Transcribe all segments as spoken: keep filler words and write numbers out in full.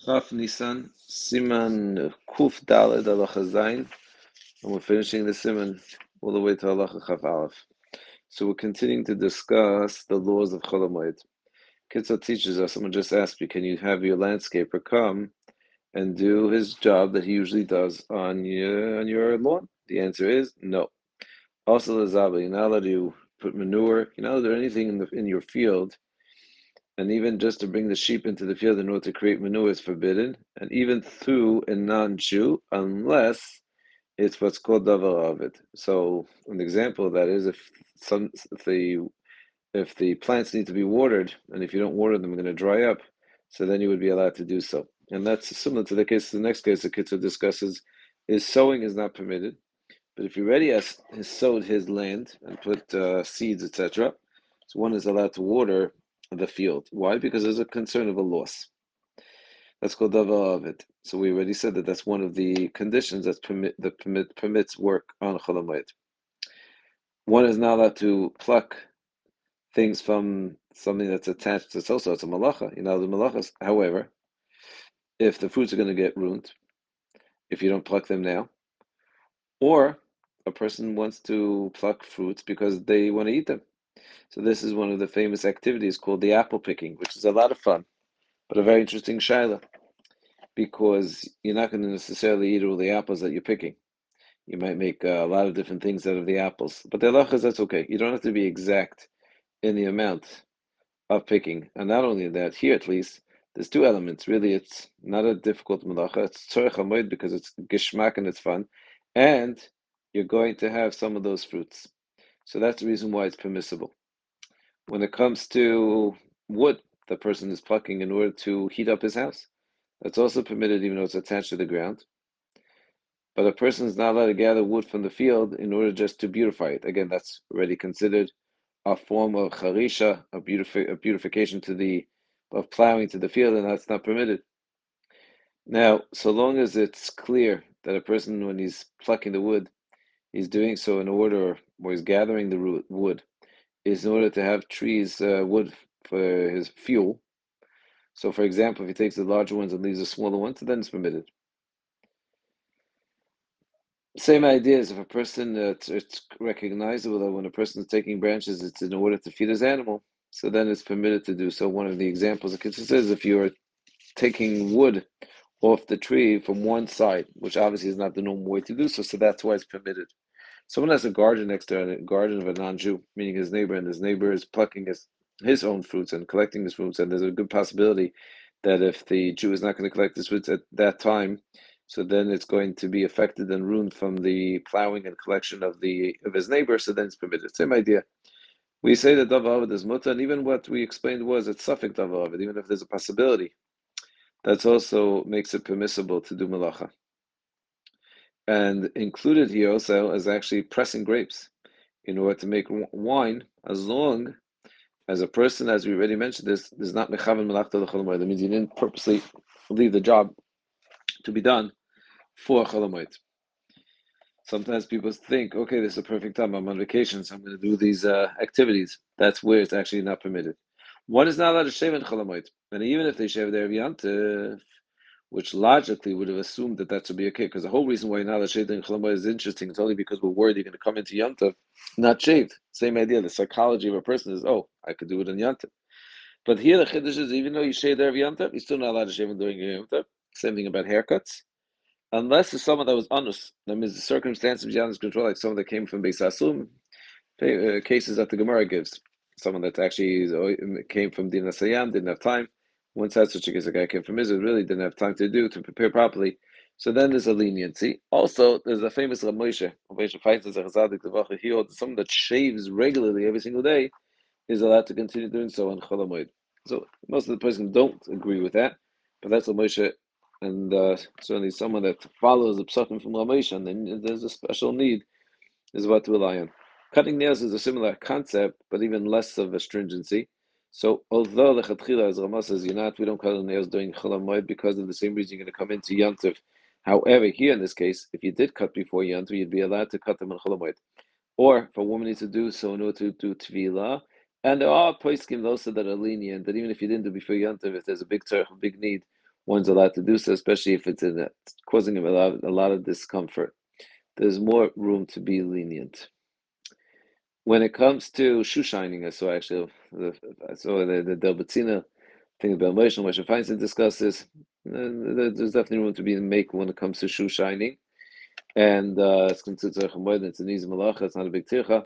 Chaf Nisan, Siman Kuf Daled Halacha Zayin, and we're finishing the Siman all the way to Halacha Chaf Aleph. So we're continuing to discuss the laws of Chol Hamoed. Kitzur teaches us, someone just asked you, can you have your landscaper come and do his job that he usually does on your, on your lawn? The answer is no. Also, the Zaba, you're not allowed to put manure, you're not allowed to do anything in, the, in your field, and even just to bring the sheep into the field in order to create manure is forbidden, and even through a non-Jew, unless it's what's called davar avid. So an example of that is if some if the if the plants need to be watered, and if you don't water them, they're going to dry up. So then you would be allowed to do so, and that's similar to the case. The next case the Kitzur discusses is sowing is not permitted, but if he already has, has sowed his land and put uh, seeds, et cetera, so one is allowed to water the field. Why? Because there's a concern of a loss. That's called davar avid. So we already said that that's one of the conditions that permit that permit permits work on Chol Hamoed. One is not allowed to pluck things from something that's attached to it's also it's a malacha. You know the malachas. However, if the fruits are going to get ruined, if you don't pluck them now, or a person wants to pluck fruits because they want to eat them. So this is one of the famous activities called the apple picking, which is a lot of fun, but a very interesting shaila, because you're not going to necessarily eat all the apples that you're picking. You might make uh, a lot of different things out of the apples. But the halacha is that's okay. You don't have to be exact in the amount of picking. And not only that, here at least, there's two elements. Really, it's not a difficult malacha. It's tzorech hamoed because it's gishmak and it's fun. And you're going to have some of those fruits. So that's the reason why it's permissible. When it comes to wood, the person is plucking in order to heat up his house. That's also permitted even though it's attached to the ground. But a person is not allowed to gather wood from the field in order just to beautify it. Again, that's already considered a form of charisha, a, beautifi- a beautification to the of plowing to the field, and that's not permitted. Now, so long as it's clear that a person, when he's plucking the wood, he's doing so in order, or he's gathering the wood, is in order to have trees, uh, wood for his fuel. So, for example, if he takes the larger ones and leaves the smaller ones, then it's permitted. Same idea as if a person, uh, it's, it's recognizable that when a person is taking branches, it's in order to feed his animal. So then it's permitted to do so. One of the examples it considers if you're taking wood off the tree from one side, which obviously is not the normal way to do so, so that's why it's permitted. Someone has a garden next to a garden of a non-Jew, meaning his neighbor, and his neighbor is plucking his, his own fruits and collecting his fruits, and there's a good possibility that if the Jew is not going to collect his fruits at that time, so then it's going to be affected and ruined from the plowing and collection of the of his neighbor, so then it's permitted. Same idea. We say that davar avid is mutter, and even what we explained was it's suffix davar avid, even if there's a possibility, that's also makes it permissible to do malacha. And included here also is actually pressing grapes in order to make wine, as long as a person, as we already mentioned, this is not mechavan melachta l'chol hamoed. That means you didn't purposely leave the job to be done for chol hamoed. Sometimes people think, okay, this is a perfect time. I'm on vacation, so I'm going to do these uh, activities. That's where it's actually not permitted. One is not allowed to shave in chol hamoed, and even if they shave their Yantif, which logically would have assumed that that should be okay, because the whole reason why you're not allowed to shave in chol hamoed is interesting. It's only because we're worried you're going to come into Yantif not shaved. Same idea. The psychology of a person is, oh, I could do it in Yantif. But here the chiddush is, even though you shave there Yantif, you're still not allowed to shave during Yantif. Same thing about haircuts. Unless it's someone that was honest, that means the circumstances beyond his control, like someone that came from Beis Asum, uh, cases that the Gemara gives. Someone that actually came from Din Asayam, didn't have time. Once had such a case, a guy came from Israel, really didn't have time to do, to prepare properly. So then there's a leniency. Also, there's a famous Rav Moshe. Rav Moshe finds as a Chazadik, the he holds someone that shaves regularly every single day is allowed to continue doing so on Chol Hamoed. So most of the person don't agree with that, but that's Rav Moshe, and uh, certainly someone that follows the psachim from Rav Moshe, and then there's a special need is what to rely on. Cutting nails is a similar concept, but even less of a stringency. So although the Chatchila, as Ramah says, you're not, we don't cut the nails during Chol Hamoed because of the same reason you're going to come into Yantiv. However, here in this case, if you did cut before Yantiv, you'd be allowed to cut them on Chol Hamoed. Or if a woman needs to do so in order to do Tvila, and there are poskim also that are lenient, that even if you didn't do before Yantiv, if there's a big tzarech, a big need, one's allowed to do so, especially if it's in a, causing him a lot, a lot of discomfort. There's more room to be lenient. When it comes to shoe shining, I saw actually, I saw the, the Del Betzina thing about Moshe, Moshe Feinstein discusses. There's definitely room to be make when it comes to shoe shining. And uh, it's considered it's an easy malacha, it's not a big tircha.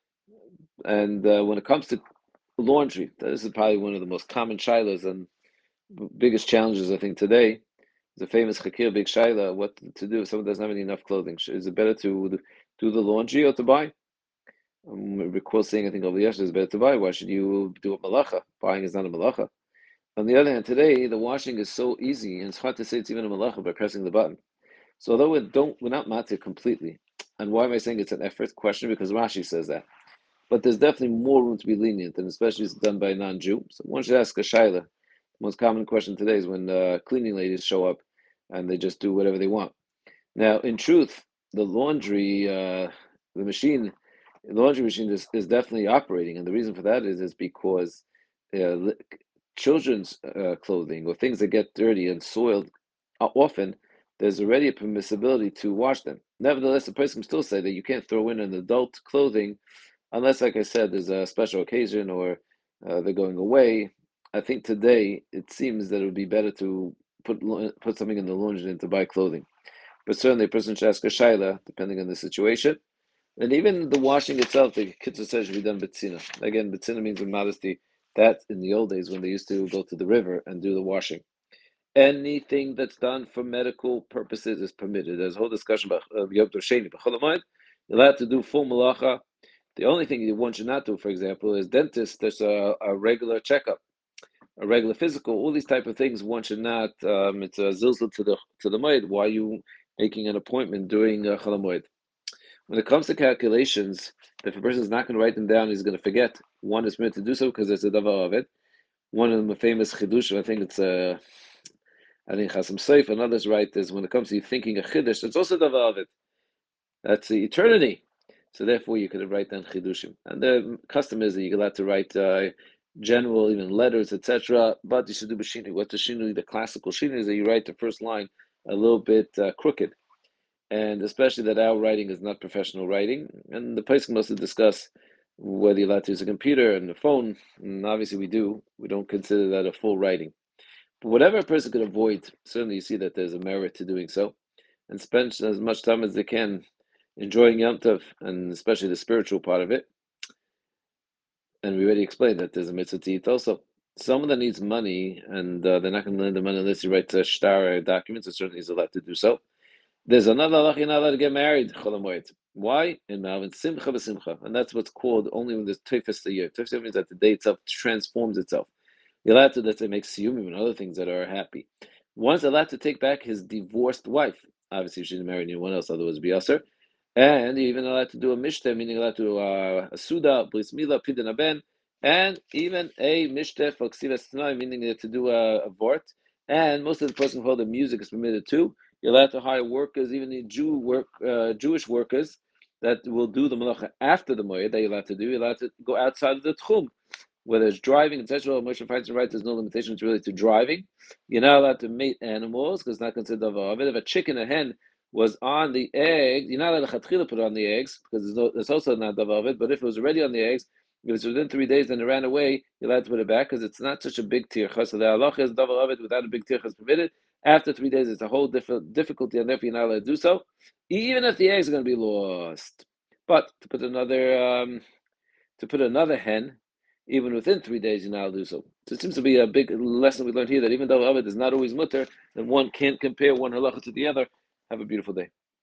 And uh, when it comes to laundry, this is probably one of the most common shilas and biggest challenges, I think, today. The famous Chakir Big Shaila, what to do if someone doesn't have any enough clothing. Is it better to do the laundry or to buy? Um, I recall saying, I think over the years, it's better to buy. Why should you do a malacha? Buying is not a malacha. On the other hand, today, the washing is so easy, and it's hard to say it's even a malacha by pressing the button. So although we don't, we're not matir completely. And why am I saying it's an effort? Question, because Rashi says that. But there's definitely more room to be lenient, and especially if it's done by a non-Jew. So one should ask a shaila. The most common question today is when uh, cleaning ladies show up and they just do whatever they want. Now, in truth, the laundry, uh, the machine, the laundry machine is, is definitely operating, and the reason for that is is because uh, children's uh, clothing or things that get dirty and soiled, uh, often there's already a permissibility to wash them. Nevertheless, the person can still say that you can't throw in an adult clothing unless, like I said, there's a special occasion or uh, they're going away. I think today it seems that it would be better to put put something in the laundry than to buy clothing. But certainly, a person should ask a shaila, depending on the situation. And even the washing itself, the kitzur says should be done betzina. Again, betzina means in modesty. That in the old days when they used to go to the river and do the washing. Anything that's done for medical purposes is permitted. There's a whole discussion about uh, Yom Tov Sheni. You're allowed to do full malacha. The only thing one should not do, for example, is dentist. There's a, a regular checkup, a regular physical. All these type of things one should not. Um, it's a zilzal to the to the moed. Why are you making an appointment during uh, Chol Hamoed? When it comes to calculations, if a person is not going to write them down, he's going to forget. One is meant to do so because it's a davar of it. One of the famous chidush, I think it's a, uh, I think Chasam Soif and others write is when it comes to thinking a chiddush, it's also davar of it. That's the eternity. So therefore, you could write down chidushim. And the custom is that you're allowed to write uh, general, even letters, et cetera. But you should do b'shinui. What the shinui, the classical shinui, is that you write the first line a little bit uh, crooked, and especially that our writing is not professional writing. And the place must discuss whether you're allowed to use a computer and a phone. And obviously, we do. We don't consider that a full writing. But whatever a person could avoid, certainly you see that there's a merit to doing so, and spend as much time as they can enjoying Yom Tov, and especially the spiritual part of it. And we already explained that there's a mitzvah to eat also. Someone that needs money, and uh, they're not going to lend the money unless you write a shtar documents, so certainly he's allowed to do so. There's another halach you're not allowed to get married, Chol Hamoed. Why? In Malvin, Simcha b'Simcha. And that's what's called only when there's Teifes the year. Teifes means that the day itself transforms itself. You're allowed to, let's say, make siyumim and other things that are happy. One's allowed to take back his divorced wife. Obviously, she didn't marry anyone else, otherwise it'd be usher. And you're even allowed to do a mishteh, meaning allowed to do uh, a suda, bris milah, pidyon haben, and even a mishteh for ksivas tanai, meaning to do a, a vort. And most of the person who hold the music is permitted too. You're allowed to hire workers, even the Jew work, uh, Jewish workers that will do the malacha after the moed that you're allowed to do. You're allowed to go outside of the tchum, whether it's driving, et cetera. Moshe Feinstein writes there's no limitations really to driving. You're not allowed to mate animals because it's not considered of it. If a chicken, a hen was on the egg, you're not allowed to put it on the eggs because there's, no, there's also not of it. But if it was already on the eggs, if it's within three days and it ran away, you're allowed to put it back because it's not such a big tircha. So the halacha is davar of it without a big tircha is permitted. After three days, it's a whole different difficulty, and therefore you're not allowed to do so, even if the eggs are going to be lost. But to put another um, to put another hen, even within three days, you're not allowed to do so. So it seems to be a big lesson we learned here that even though Ovid is not always mutter, then one can't compare one halacha to the other. Have a beautiful day.